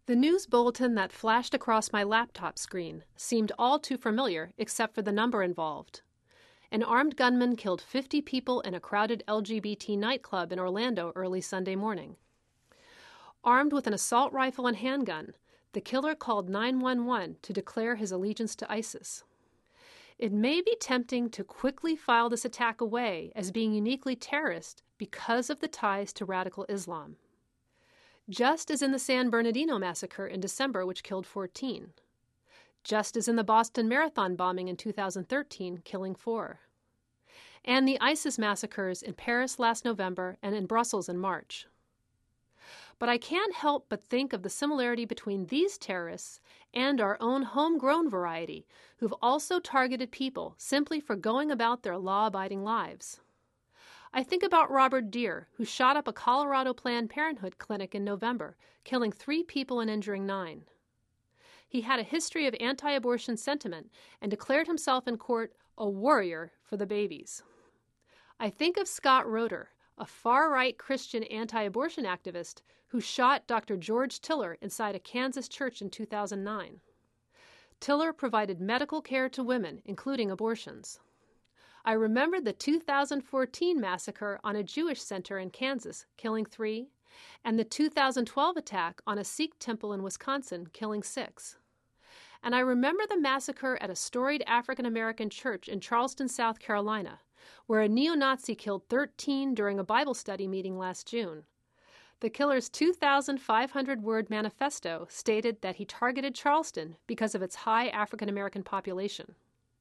The news bulletin that flashed across my laptop screen seemed all too familiar except for the number involved. An armed gunman killed 50 people in a crowded LGBT nightclub in Orlando early Sunday morning. Armed with an assault rifle and handgun, the killer called 911 to declare his allegiance to ISIS. It may be tempting to quickly file this attack away as being uniquely terrorist because of the ties to radical Islam. Just as in the San Bernardino massacre in December, which killed 14. Just as in the Boston Marathon bombing in 2013, killing 4. And the ISIS massacres in Paris last November and in Brussels in March. But I can't help but think of the similarity between these terrorists and our own homegrown variety who've also targeted people simply for going about their law-abiding lives. I think about Robert Deere, who shot up a Colorado Planned Parenthood clinic in November, killing 3 people and injuring 9. He had a history of anti-abortion sentiment and declared himself in court a warrior for the babies. I think of Scott Roeder, a far-right Christian anti-abortion activist who shot Dr. George Tiller inside a Kansas church in 2009. Tiller provided medical care to women, including abortions. I remember the 2014 massacre on a Jewish center in Kansas, killing 3, and the 2012 attack on a Sikh temple in Wisconsin, killing 6. And I remember the massacre at a storied African-American church in Charleston, South Carolina, where a neo-Nazi killed 13 during a Bible study meeting last June. The killer's 2,500-word manifesto stated that he targeted Charleston because of its high African-American population.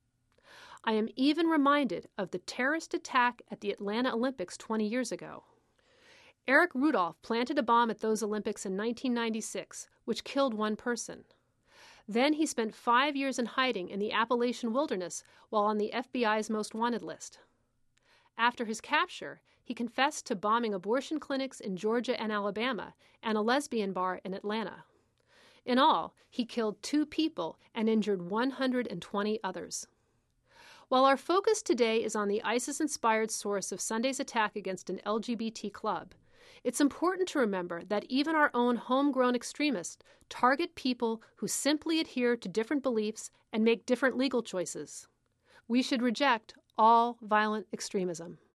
I am even reminded of the terrorist attack at the Atlanta Olympics 20 years ago. Eric Rudolph planted a bomb at those Olympics in 1996, which killed 1 person. Then he spent 5 years in hiding in the Appalachian wilderness while on the FBI's most wanted list. After his capture, he confessed to bombing abortion clinics in Georgia and Alabama and a lesbian bar in Atlanta. In all, he killed 2 people and injured 120 others. While our focus today is on the ISIS-inspired source of Sunday's attack against an LGBT club, it's important to remember that even our own homegrown extremists target people who simply adhere to different beliefs and make different legal choices. We should reject all violent extremism.